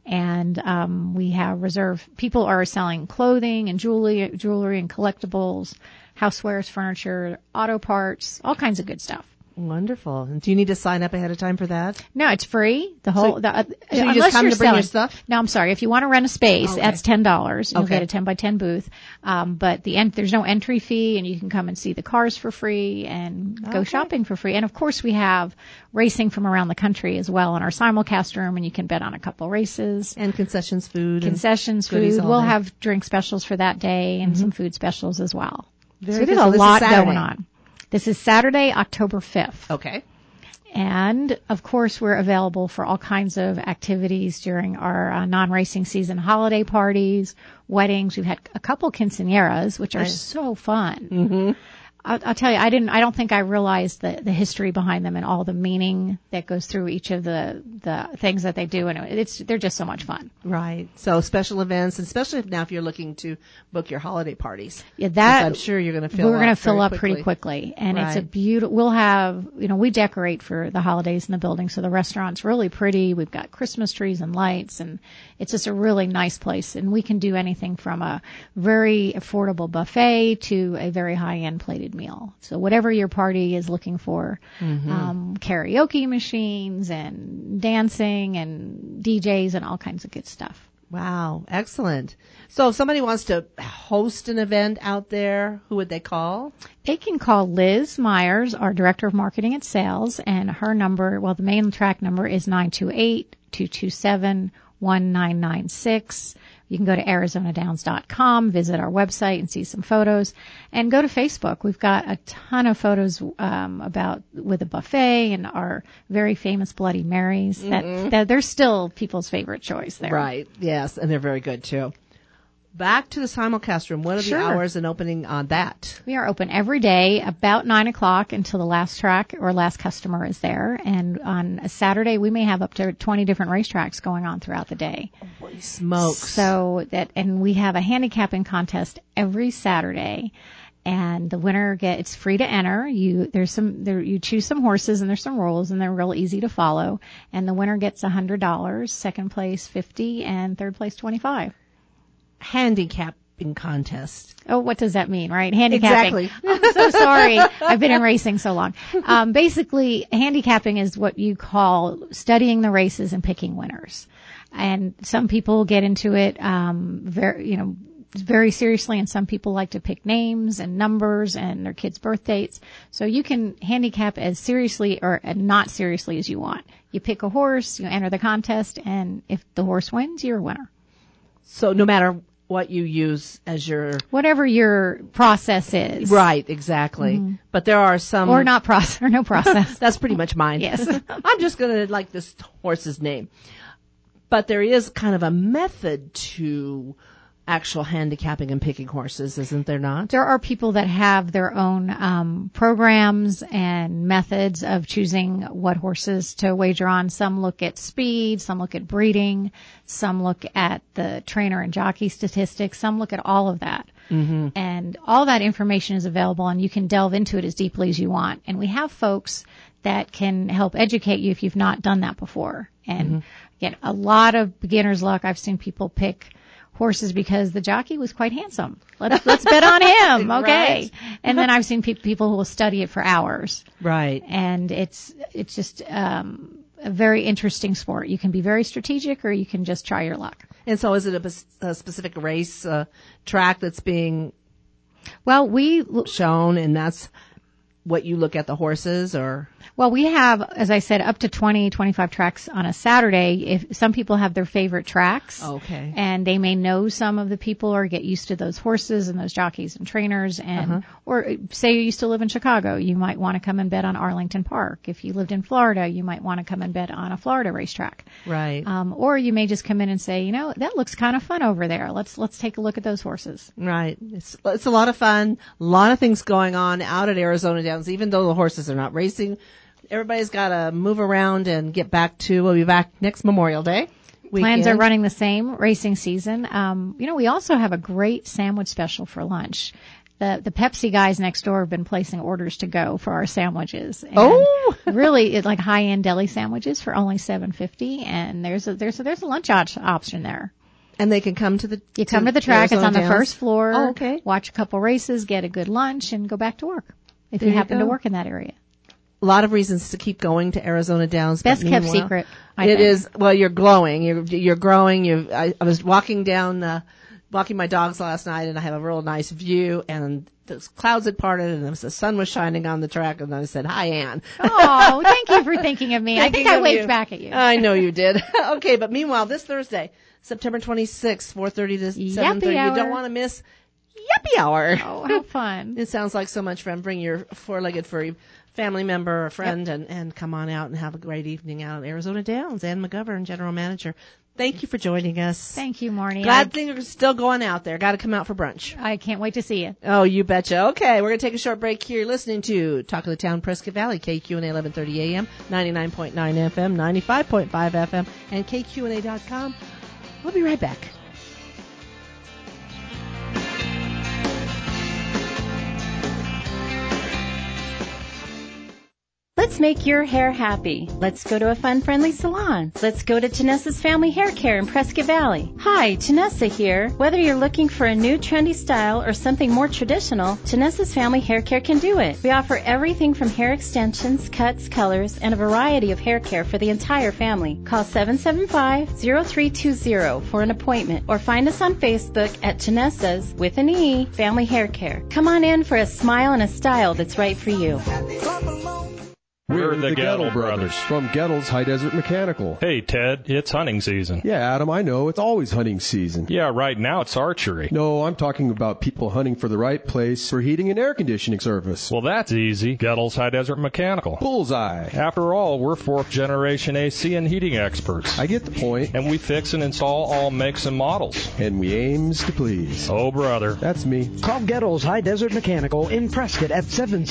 And, we have people are selling clothing and jewelry and collectibles, housewares, furniture, auto parts, all kinds of good stuff. Wonderful. And do you need to sign up ahead of time for that? No, it's free. So you just come to bring your stuff? No, I'm sorry. If you want to rent a space, that's $10. You'll get a 10 by 10 booth. But there's no entry fee, and you can come and see the cars for free and go shopping for free. And of course, we have racing from around the country as well in our simulcast room, and you can bet on a couple races. And concessions food. We'll have drink specials for that day and some food specials as well. So there's a lot going on. This is Saturday, October 5th. Okay. And, of course, we're available for all kinds of activities during our non-racing season holiday parties, weddings. We've had a couple quinceañeras, which are so fun. Mm-hmm. I'll tell you, I don't think I realized the history behind them and all the meaning that goes through each of the things that they do. And they're just so much fun. Right. So special events, and especially now if you're looking to book your holiday parties. Yeah, that I'm sure you're going to we're going to fill up pretty quickly. And it's a beautiful, we'll have, we decorate for the holidays in the building. So the restaurant's really pretty. We've got Christmas trees and lights, and it's just a really nice place. And we can do anything from a very affordable buffet to a very high-end plated meal. So whatever your party is looking for, karaoke machines and dancing and DJs and all kinds of good stuff. Wow. Excellent. So if somebody wants to host an event out there, who would they call? They can call Liz Myers, our Director of Marketing and Sales, and her number, the main track number is 928-227-1996. You can go to ArizonaDowns.com, visit our website and see some photos, and go to Facebook. We've got a ton of photos with a buffet and our very famous Bloody Marys. That they're still people's favorite choice there. Right. Yes, and they're very good too. Back to the simulcast room. What are the hours and opening on that? We are open every day about 9 o'clock until the last track or last customer is there. And on a Saturday, we may have up to 20 different racetracks going on throughout the day. Holy smokes. So and we have a handicapping contest every Saturday. And the winner it's free to enter. You choose some horses and there's some rules and they're real easy to follow. And the winner gets $100, second place $50, and third place $25. Handicapping contest. Oh, what does that mean, right? Handicapping. Exactly. I'm so sorry. I've been in racing so long. Basically, handicapping is what you call studying the races and picking winners. And some people get into it, very seriously, and some people like to pick names and numbers and their kids' birth dates. So you can handicap as seriously or not seriously as you want. You pick a horse, you enter the contest, and if the horse wins, you're a winner. So no matter what you use as whatever your process is. Right, exactly. Mm-hmm. But there are some or no process. That's pretty much mine. Yes. I'm just going to like this horse's name. But there is kind of a method to actual handicapping and picking horses, isn't there not? There are people that have their own programs and methods of choosing what horses to wager on. Some look at speed, some look at breeding, some look at the trainer and jockey statistics, some look at all of that. Mm-hmm. And all that information is available, and you can delve into it as deeply as you want. And we have folks that can help educate you if you've not done that before. And, Again, a lot of beginner's luck. I've seen people pick horses because the jockey was quite handsome. Let's bet on him. Okay. Right. And then I've seen people who will study it for hours. Right. And it's just, a very interesting sport. You can be very strategic or you can just try your luck. And so is it a specific race, track that's being shown, and that's what you look at the horses, or? Well, we have, as I said, up to 20, 25 tracks on a Saturday. If some people have their favorite tracks. Okay. And they may know some of the people or get used to those horses and those jockeys and trainers. And, or say you used to live in Chicago, you might want to come and bet on Arlington Park. If you lived in Florida, you might want to come and bet on a Florida racetrack. Right. Or you may just come in and say, you know, that looks kind of fun over there. Let's take a look at those horses. Right. It's a lot of fun. A lot of things going on out at Arizona Downs, even though the horses are not racing. Everybody's got to move around and get back to, we'll be back next Memorial Day weekend. Plans are running the same racing season. You know, we also have a great sandwich special for lunch. The Pepsi guys next door have been placing orders to go for our sandwiches. And really, it's like high-end deli sandwiches for only $7.50, and there's a lunch option there. And they can come to the come to the track. Arizona It's on the Downs. first floor. Oh, okay. Watch a couple races, get a good lunch, and go back to work if There you you happen to go. work in that area. A lot of reasons to keep going to Arizona Downs. Best but kept meanwhile, secret, It is. Well, you're glowing. You're growing. I was walking my dogs last night, and I have a real nice view, and the clouds had parted, and the sun was shining on the track, and I said, "Hi, Ann." Oh, thank you for thinking of me. I think I waved you. back at you. I know you did. Okay, but meanwhile, this Thursday, September 26th, 4:30 to 7:30, you don't want to miss Yuppie Hour. Oh, how fun. It sounds like so much fun. Bring your four-legged furry family member or friend and come on out and have a great evening out at Arizona Downs. Ann McGovern, General Manager. Thank you for joining us. Thank you, Marnie. Glad things are still going out there. Got to come out for brunch. I can't wait to see you. Oh, you betcha. Okay, we're going to take a short break here. You're listening to Talk of the Town, Prescott Valley, KQNA 1130 AM, 99.9 FM, 95.5 FM, and KQNA.com. We'll be right back. Let's make your hair happy. Let's go to a fun, friendly salon. Let's go to Tanessa's Family Hair Care in Prescott Valley. Hi, Tanessa here. Whether you're looking for a new trendy style or something more traditional, Tanessa's Family Hair Care can do it. We offer everything from hair extensions, cuts, colors, and a variety of hair care for the entire family. Call 775-0320 for an appointment or find us on Facebook at Tanessa's with an E Family Hair Care. Come on in for a smile and a style that's right for you. We're the Gettle Brothers from Gettle's High Desert Mechanical. Hey, Ted, it's hunting season. Yeah, Adam, I know. It's always hunting season. Yeah, right now it's archery. No, I'm talking about people hunting for the right place for heating and air conditioning service. Well, that's easy. Gettle's High Desert Mechanical. Bullseye. After all, we're fourth-generation AC and heating experts. I get the point. And we fix and install all makes and models. And we aims to please. Oh, brother. That's me. Call Gettle's High Desert Mechanical in Prescott at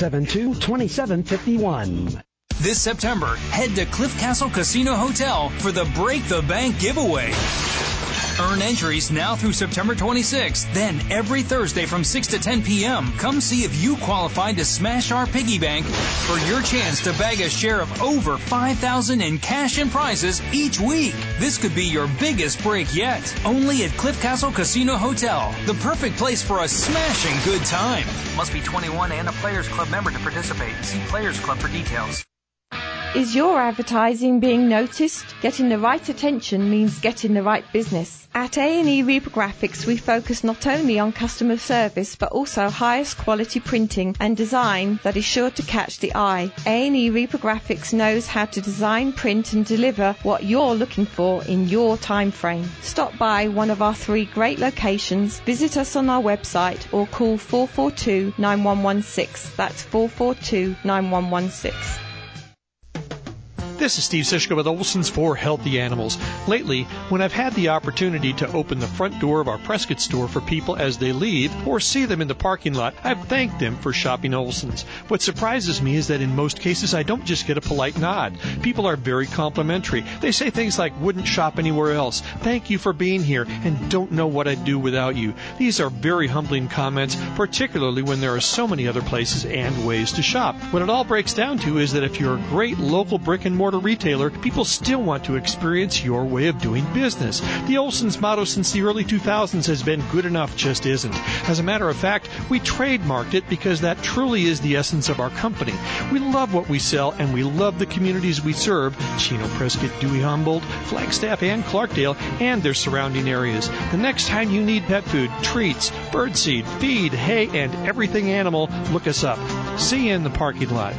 772-2751. This September, head to Cliff Castle Casino Hotel for the Break the Bank giveaway. Earn entries now through September 26th. Then every Thursday from 6 to 10 p.m., come see if you qualify to smash our piggy bank for your chance to bag a share of over $5,000 in cash and prizes each week. This could be your biggest break yet. Only at Cliff Castle Casino Hotel, the perfect place for a smashing good time. Must be 21 and a Players Club member to participate. See Players Club for details. Is your advertising being noticed? Getting the right attention means getting the right business. At A&E Reprographics, we focus not only on customer service, but also highest quality printing and design that is sure to catch the eye. A&E Reprographics knows how to design, print and deliver what you're looking for in your time frame. Stop by one of our 3 great locations, visit us on our website or call 442-9116. That's 442-9116. This is Steve Sischka with Olson's for Healthy Animals. Lately, when I've had the opportunity to open the front door of our Prescott store for people as they leave or see them in the parking lot, I've thanked them for shopping Olson's. What surprises me is that in most cases, I don't just get a polite nod. People are very complimentary. They say things like, wouldn't shop anywhere else, thank you for being here, and don't know what I'd do without you. These are very humbling comments, particularly when there are so many other places and ways to shop. What it all breaks down to is that if you're a great local brick and mortar brick-and-mortar retailer, people still want to experience your way of doing business. The Olson's motto since the early 2000s has been good enough just isn't. As a matter of fact, we trademarked it because that truly is the essence of our company. We love what we sell, and we love the communities we serve, Chino, Prescott, Dewey, Humboldt, Flagstaff, and Clarkdale, and their surrounding areas. The next time you need pet food, treats, birdseed, feed, hay, and everything animal, look us up. See you in the parking lot.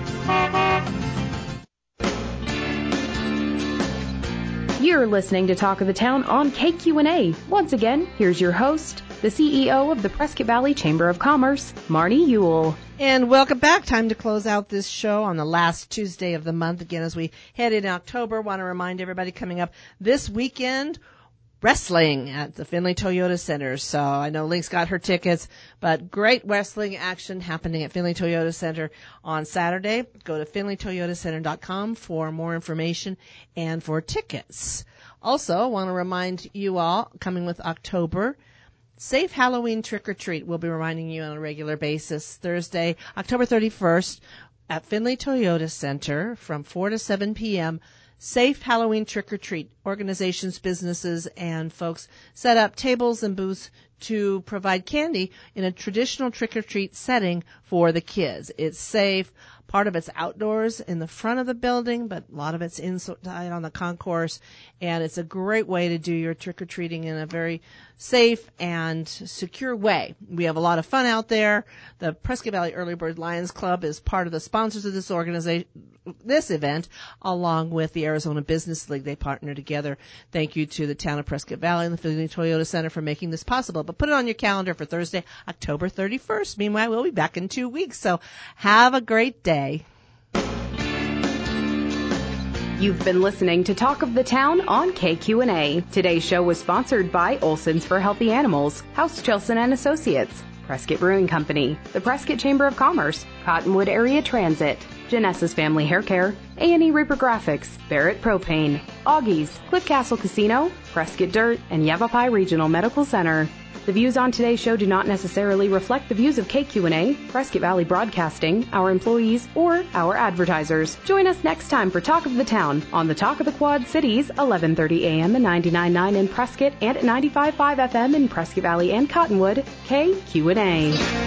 You're listening to Talk of the Town on KQNA. Once again, here's your host, the CEO of the Prescott Valley Chamber of Commerce, Marnie Ewell. And welcome back. Time to close out this show on the last Tuesday of the month. Again, as we head in October, want to remind everybody coming up this weekend, wrestling at the Findlay Toyota Center. So I know Link's got her tickets, but great wrestling action happening at Findlay Toyota Center on Saturday. Go to FindlayToyotaCenter.com for more information and for tickets. Also, I want to remind you all, coming with October, Safe Halloween Trick or Treat. We'll be reminding you on a regular basis. Thursday, October 31st at Findlay Toyota Center from 4 to 7 p.m. Safe Halloween Trick or Treat. Organizations, businesses, and folks set up tables and booths to provide candy in a traditional trick or treat setting for the kids. It's safe. Part of it's outdoors in the front of the building, but a lot of it's inside on the concourse. And it's a great way to do your trick-or-treating in a very safe and secure way. We have a lot of fun out there. The Prescott Valley Early Bird Lions Club is part of the sponsors of this event, along with the Arizona Business League. They partner together. Thank you to the town of Prescott Valley and the Findlay Toyota Center for making this possible. But put it on your calendar for Thursday, October 31st. Meanwhile, we'll be back in 2 weeks. So have a great day. You've been listening to Talk of the Town on KQNA. Today's show was sponsored by Olson's for Healthy Animals, House Chilson and Associates, Prescott Brewing Company, the Prescott Chamber of Commerce, Cottonwood Area Transit, Genesis Family Hair Care, A&E Reaper Graphics, Barrett Propane, Augie's, Cliff Castle Casino, Prescott Dirt, and Yavapai Regional Medical Center. The views on today's show do not necessarily reflect the views of KQNA, Prescott Valley Broadcasting, our employees, or our advertisers. Join us next time for Talk of the Town on the Talk of the Quad Cities, 11:30 a.m. and 99.9 in Prescott and at 95.5 FM in Prescott Valley and Cottonwood, KQNA.